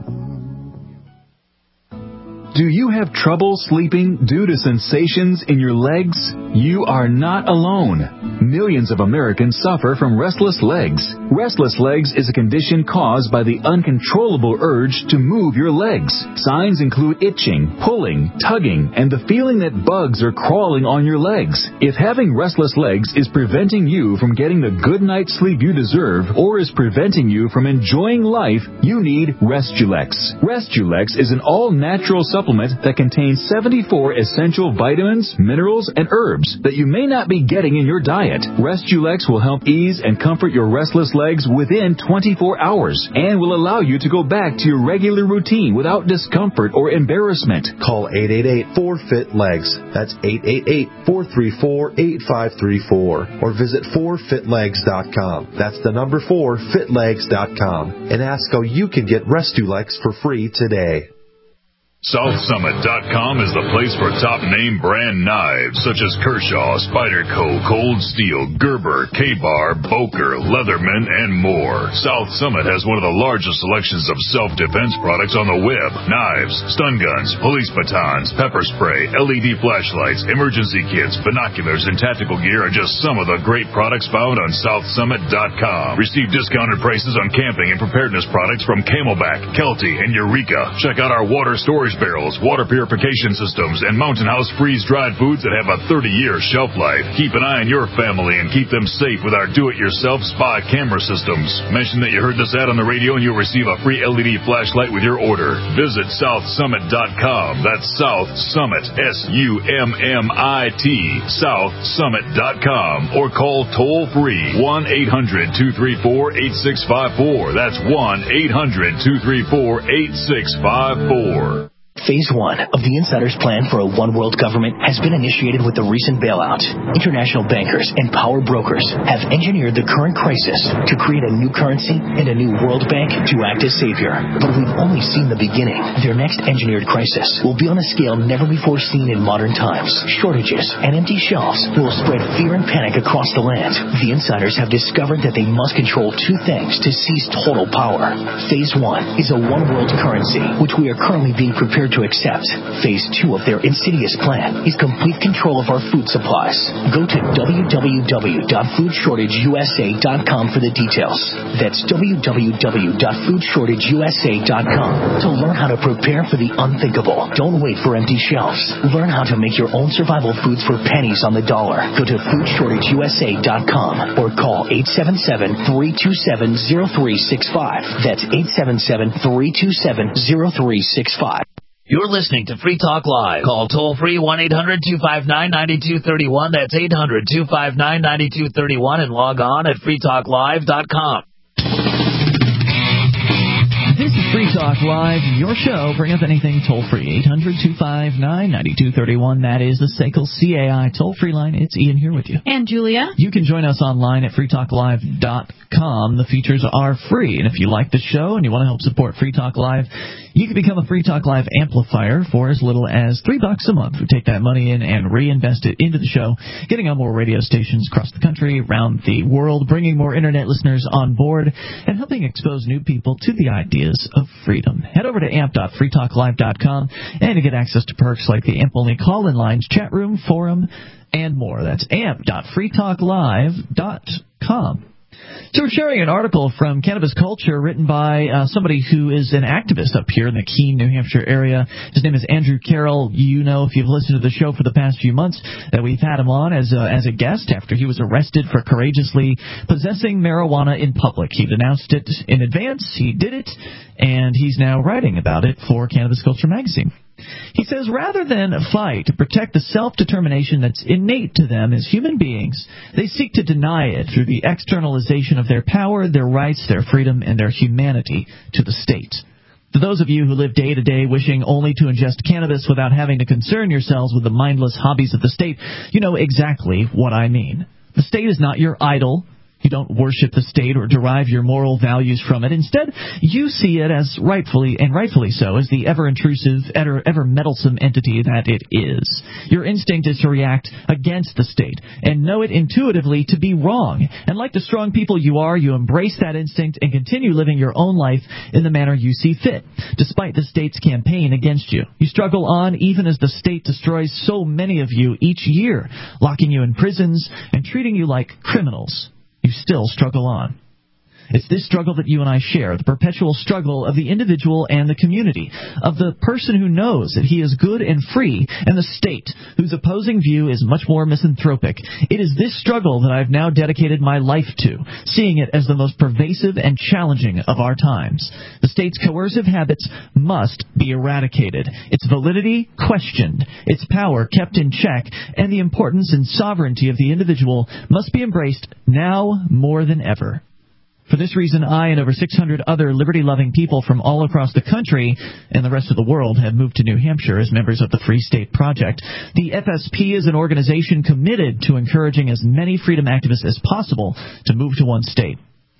Do you have trouble sleeping due to sensations in your legs? You are not alone. Millions of Americans suffer from restless legs. Restless legs is a condition caused by the uncontrollable urge to move your legs. Signs include itching, pulling, tugging, and the feeling that bugs are crawling on your legs. If having restless legs is preventing you from getting the good night's sleep you deserve, or is preventing you from enjoying life, you need Restulex. Restulex is an all-natural supplement that contains seventy-four essential vitamins, minerals, and herbs that you may not be getting in your diet. Restulex will help ease and comfort your restless legs within twenty-four hours and will allow you to go back to your regular routine without discomfort or embarrassment. Call eight eight eight, four, F I T, legs. That's eight eight eight, four three four, eight five three four. Or visit four fit legs dot com. That's the number four, fit legs dot com. And ask how you can get Restulex for free today. South Summit dot com is the place for top name brand knives such as Kershaw, Spyderco, Cold Steel, Gerber, K-Bar, Boker, Leatherman, and more. South Summit has one of the largest selections of self-defense products on the web. Knives, stun guns, police batons, pepper spray, L E D flashlights, emergency kits, binoculars, and tactical gear are just some of the great products found on South Summit dot com. Receive discounted prices on camping and preparedness products from Camelback, Kelty, and Eureka. Check out our water storage barrels, water purification systems, and Mountain House freeze-dried foods that have a thirty-year shelf life. Keep an eye on your family and keep them safe with our do-it-yourself spy camera systems. Mention that you heard this ad on the radio and you'll receive a free L E D flashlight with your order. Visit South Summit dot com. That's South Summit, S U M M I T, South Summit dot com. Or call toll-free one eight hundred two three four eight six five four. That's one eight hundred two three four eight six five four. Phase one of the Insider's plan for a one-world government has been initiated with the recent bailout. International bankers and power brokers have engineered the current crisis to create a new currency and a new world bank to act as savior. But we've only seen the beginning. Their next engineered crisis will be on a scale never before seen in modern times. Shortages and empty shelves will spread fear and panic across the land. The Insiders have discovered that they must control two things to seize total power. Phase one is a one-world currency, which we are currently being prepared to accept. Phase two of their insidious plan is complete control of our food supplies. Go to w w w dot food shortage u s a dot com for the details. That's w w w dot food shortage u s a dot com to learn how to prepare for the unthinkable. Don't wait for empty shelves. Learn how to make your own survival foods for pennies on the dollar. Go to food shortage u s a dot com or call eight seven seven, three two seven, zero three six five. That's eight seven seven, three two seven, zero three six five. You're listening to Free Talk Live. Call toll-free one eight hundred two five nine nine two three one. That's eight hundred two five nine nine two three one and log on at free talk live dot com. This is Free Talk Live, your show. Bring up anything toll-free. eight hundred two five nine nine two three one. That is the S A C L C A I toll-free line. It's Ian here with you. And Julia. You can join us online at free talk live dot com. The features are free. And if you like the show and you want to help support Free Talk Live, you can become a Free Talk Live amplifier for as little as three bucks a month. We take that money in and reinvest it into the show, getting on more radio stations across the country, around the world, bringing more Internet listeners on board, and helping expose new people to the ideas of freedom. Head over to amp dot free talk live dot com and to get access to perks like the AMP-only call-in lines, chat room, forum, and more. That's amp dot free talk live dot com. So we're sharing an article from Cannabis Culture written by uh, somebody who is an activist up here in the Keene, New Hampshire area. His name is Andrew Carroll. You know, if you've listened to the show for the past few months, that we've had him on as a, as a guest after he was arrested for courageously possessing marijuana in public. He'd announced it in advance. He did it, and he's now writing about it for Cannabis Culture magazine. He says, rather than fight to protect the self-determination that's innate to them as human beings, they seek to deny it through the externalization of their power, their rights, their freedom, and their humanity to the state. To those of you who live day to day wishing only to ingest cannabis without having to concern yourselves with the mindless hobbies of the state, you know exactly what I mean. The state is not your idol. You don't worship the state or derive your moral values from it. Instead, you see it as rightfully, and rightfully so, as the ever-intrusive, ever, ever-meddlesome entity that it is. Your instinct is to react against the state and know it intuitively to be wrong. And like the strong people you are, you embrace that instinct and continue living your own life in the manner you see fit, despite the state's campaign against you. You struggle on even as the state destroys so many of you each year, locking you in prisons and treating you like criminals. You still struggle on. It's this struggle that you and I share, the perpetual struggle of the individual and the community, of the person who knows that he is good and free, and the state, whose opposing view is much more misanthropic. It is this struggle that I've now dedicated my life to, seeing it as the most pervasive and challenging of our times. The state's coercive habits must be eradicated, its validity questioned, its power kept in check, and the importance and sovereignty of the individual must be embraced now more than ever. For this reason, I and over six hundred other liberty-loving people from all across the country and the rest of the world have moved to New Hampshire as members of the Free State Project. The F S P is an organization committed to encouraging as many freedom activists as possible to move to one state.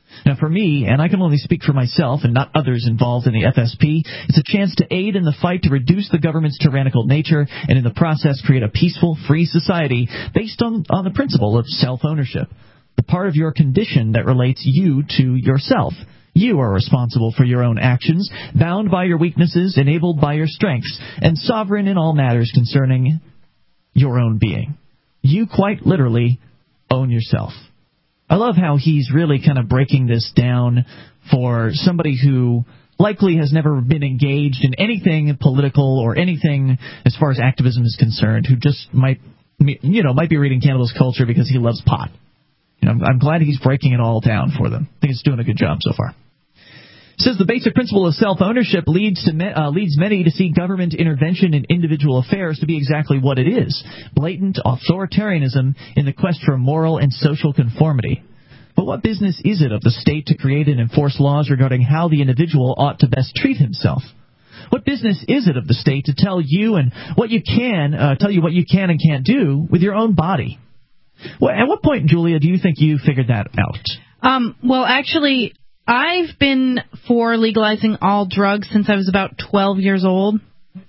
Now, for me, and I can only speak for myself and not others involved in the F S P, it's a chance to aid in the fight to reduce the government's tyrannical nature and in the process create a peaceful, free society based on, on the principle of self-ownership, the part of your condition that relates you to yourself. You are responsible for your own actions, bound by your weaknesses, enabled by your strengths, and sovereign in all matters concerning your own being. You quite literally own yourself. I love how he's really kind of breaking this down for somebody who likely has never been engaged in anything political or anything as far as activism is concerned, who just might, you know, might be reading Cannibals Culture because he loves pot. You know, I'm, I'm glad he's breaking it all down for them. I think he's doing a good job so far. It says the basic principle of self-ownership leads to me, uh, leads many to see government intervention in individual affairs to be exactly what it is, blatant authoritarianism in the quest for moral and social conformity. But what business is it of the state to create and enforce laws regarding how the individual ought to best treat himself? What business is it of the state to tell you and what you can, uh, tell you what you can and can't do with your own body? Well, at what point, Julia, do you think you figured that out? Um, well, actually, I've been for legalizing all drugs since I was about twelve years old.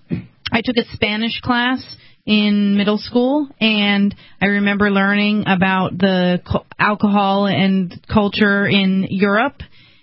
I took a Spanish class in middle school, and I remember learning about the co- alcohol and culture in Europe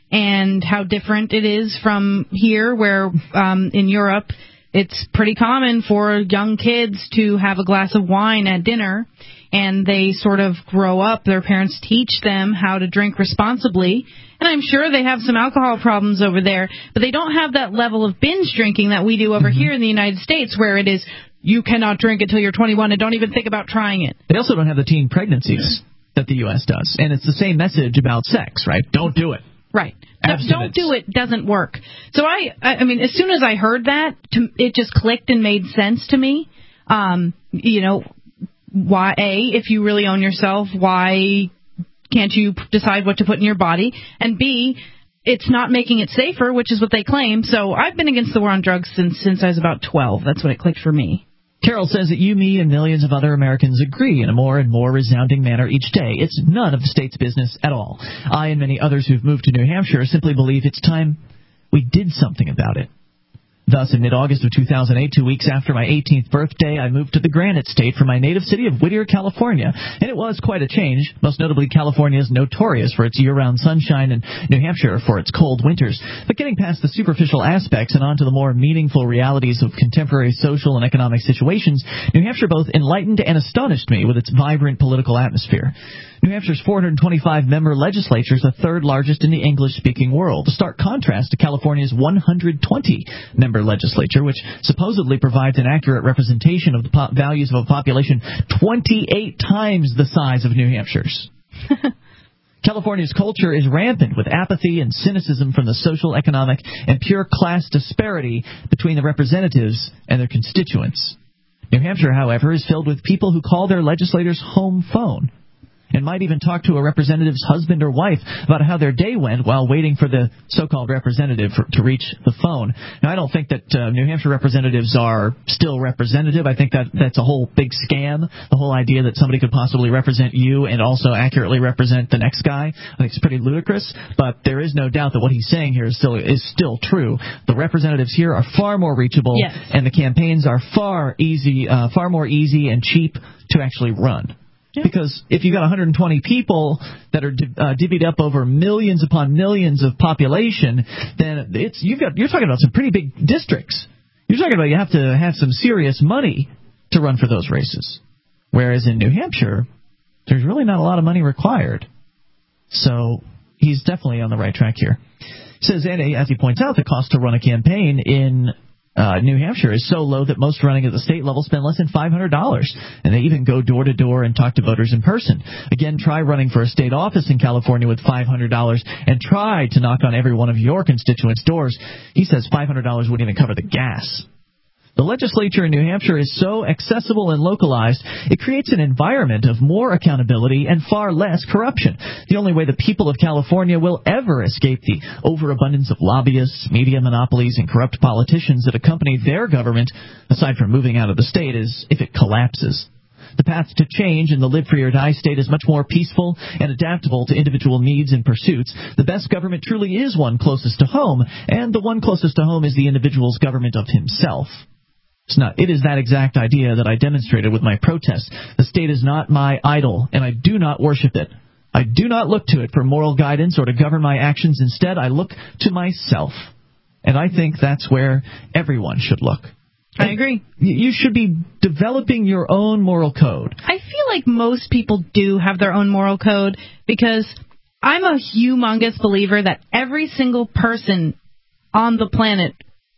and how different it is from here, where um, in Europe it's pretty common for young kids to have a glass of wine at dinner, and they sort of grow up. Their parents teach them how to drink responsibly. And I'm sure they have some alcohol problems over there, but they don't have that level of binge drinking that we do over mm-hmm. here in the United States, where it is you cannot drink until you're twenty-one and don't even think about trying it. They also don't have the teen pregnancies that the U S does. And it's the same message about sex, right? Don't do it. Right. Don't do it doesn't work. So I, I mean, as soon as I heard that, it just clicked and made sense to me. Um, you know, why, A, if you really own yourself, why can't you decide what to put in your body? And B, it's not making it safer, which is what they claim. So I've been against the war on drugs since since I was about twelve. That's when it clicked for me. Carol says that you, me, and millions of other Americans agree in a more and more resounding manner each day. It's none of the state's business at all. I and many others who've moved to New Hampshire simply believe it's time we did something about it. Thus, in mid-August of two thousand eight, two weeks after my eighteenth birthday, I moved to the Granite State from my native city of Whittier, California. And it was quite a change. Most notably, California is notorious for its year-round sunshine and New Hampshire for its cold winters. But getting past the superficial aspects and onto the more meaningful realities of contemporary social and economic situations, New Hampshire both enlightened and astonished me with its vibrant political atmosphere. New Hampshire's four hundred twenty-five member legislature is the third largest in the English-speaking world, a stark contrast to California's one hundred twenty member legislature, which supposedly provides an accurate representation of the po- values of a population twenty-eight times the size of New Hampshire's. California's culture is rampant with apathy and cynicism from the social, economic, and pure class disparity between the representatives and their constituents. New Hampshire, however, is filled with people who call their legislators home phone, and might even talk to a representative's husband or wife about how their day went while waiting for the so-called representative for, to reach the phone. Now, I don't think that uh, New Hampshire representatives are still representative. I think that that's a whole big scam, the whole idea that somebody could possibly represent you and also accurately represent the next guy. I think it's pretty ludicrous, but there is no doubt that what he's saying here is still is still true. The representatives here are far more reachable, yes. and the campaigns are far easy, uh, far more easy and cheap to actually run. Because if you got one hundred twenty people that are uh, divvied up over millions upon millions of population, then it's you've got you're talking about some pretty big districts. You're talking about you have to have some serious money to run for those races. Whereas in New Hampshire, there's really not a lot of money required. So he's definitely on the right track here. He says, and as he points out, the cost to run a campaign in Uh, New Hampshire is so low that most running at the state level spend less than five hundred dollars, and they even go door to door and talk to voters in person. Again, try running for a state office in California with five hundred dollars and try to knock on every one of your constituents' doors. He says five hundred dollars wouldn't even cover the gas. The legislature in New Hampshire is so accessible and localized, it creates an environment of more accountability and far less corruption. The only way the people of California will ever escape the overabundance of lobbyists, media monopolies, and corrupt politicians that accompany their government, aside from moving out of the state, is if it collapses. The path to change in the live free or die state is much more peaceful and adaptable to individual needs and pursuits. The best government truly is one closest to home, and the one closest to home is the individual's government of himself. It's not. It is that exact idea that I demonstrated with my protest. The state is not my idol, and I do not worship it. I do not look to it for moral guidance or to govern my actions. Instead, I look to myself. And I think that's where everyone should look. I agree. You should be developing your own moral code. I feel like most people do have their own moral code because I'm a humongous believer that every single person on the planet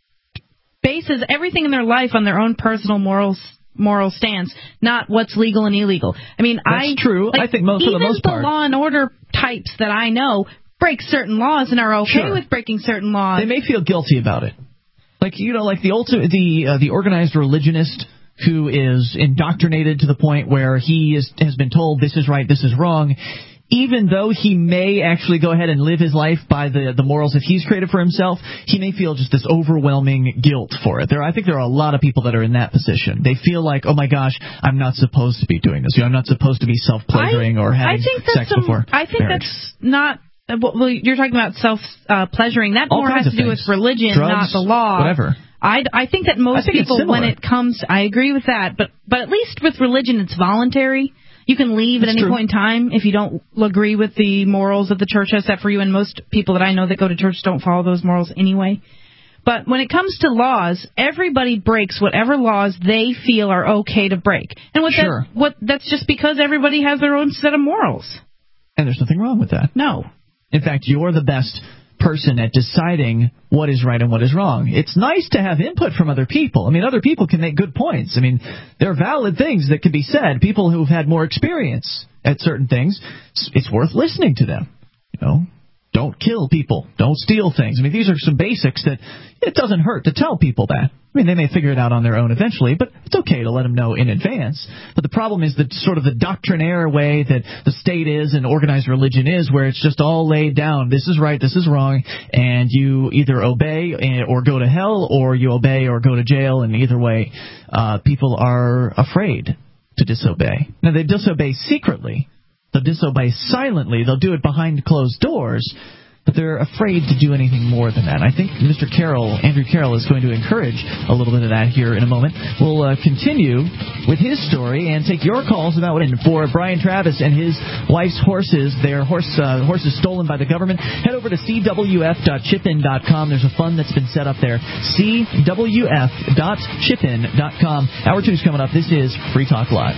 bases everything in their life on their own personal morals. moral stance, not what's legal and illegal. I mean, That's I true. Like, I think most for the most part. Even the law and order types that I know break certain laws and are okay Sure. with breaking certain laws. They may feel guilty about it. Like, you know, like the ultimate, the uh, the organized religionist who is indoctrinated to the point where he is has been told this is right, this is wrong. Even though he may actually go ahead and live his life by the, the morals that he's created for himself, he may feel just this overwhelming guilt for it. There, I think there are a lot of people that are in that position. They feel like, oh my gosh, I'm not supposed to be doing this. You know, I'm not supposed to be self-pleasuring or having I think that's sex some, before I think marriage. that's not... Well, you're talking about self-pleasuring. Uh, that All more kinds has of to do things. with religion, Drugs, not the law. whatever. I, I think that most I think people, when it comes... I agree with that, but, but at least with religion, it's voluntary. You can leave That's at any true. point in time if you don't agree with the morals that the church has set for you, and most people that I know that go to church don't follow those morals anyway. But when it comes to laws, everybody breaks whatever laws they feel are okay to break. And what Sure. that, what that's just because everybody has their own set of morals. And there's nothing wrong with that. No. In fact, you're the best person at deciding what is right and what is wrong. It's nice to have input from other people. I mean, other people can make good points. I mean, there are valid things that can be said. People who've had more experience at certain things, it's worth listening to them. You know, don't kill people. Don't steal things. I mean, these are some basics that it doesn't hurt to tell people that. I mean, they may figure it out on their own eventually, but it's okay to let them know in advance. But the problem is that sort of the doctrinaire way that the state is and organized religion is, where it's just all laid down. This is right, this is wrong, and you either obey or go to hell, or you obey or go to jail, and either way, uh, people are afraid to disobey. Now, they disobey secretly. They'll disobey silently. They'll do it behind closed doors. But they're afraid to do anything more than that. I think Mister Carroll, Andrew Carroll, is going to encourage a little bit of that here in a moment. We'll uh, continue with his story and take your calls about what. And for Brian Travis and his wife's horses, their horse uh, horses stolen by the government, head over to C W F dot chip in dot com. There's a fund that's been set up there. C W F dot chip in dot com. Hour two is coming up. This is Free Talk Live.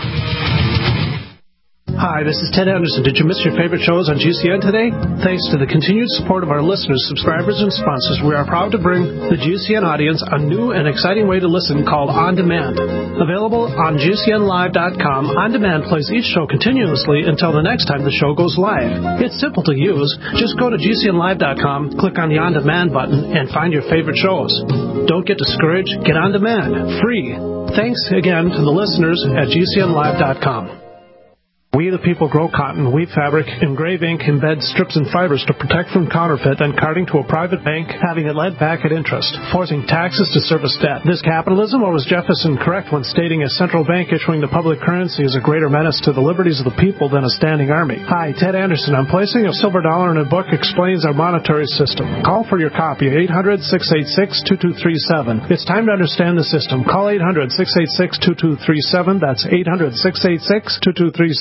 Hi, this is Ted Anderson. Did you miss your favorite shows on G C N today? Thanks to the continued support of our listeners, subscribers, and sponsors, we are proud to bring the G C N audience a new and exciting way to listen called On Demand. Available on G C N live dot com, On Demand plays each show continuously until the next time the show goes live. It's simple to use. Just go to G C N live dot com, click on the On Demand button, and find your favorite shows. Don't get discouraged. Get On Demand. Free. Thanks again to the listeners at G C N live dot com. We the people grow cotton, weave fabric, engrave ink, embed strips and fibers to protect from counterfeit, then carting to a private bank, having it lent back at interest, forcing taxes to service debt. This capitalism, or was Jefferson correct when stating a central bank issuing the public currency is a greater menace to the liberties of the people than a standing army? Hi, Ted Anderson. I'm placing a silver dollar in a book explains our monetary system. Call for your copy, eight hundred, six eight six, two two three seven. It's time to understand the system. Call eight hundred, six eight six, two two three seven. That's eight hundred, six eight six, two two three seven.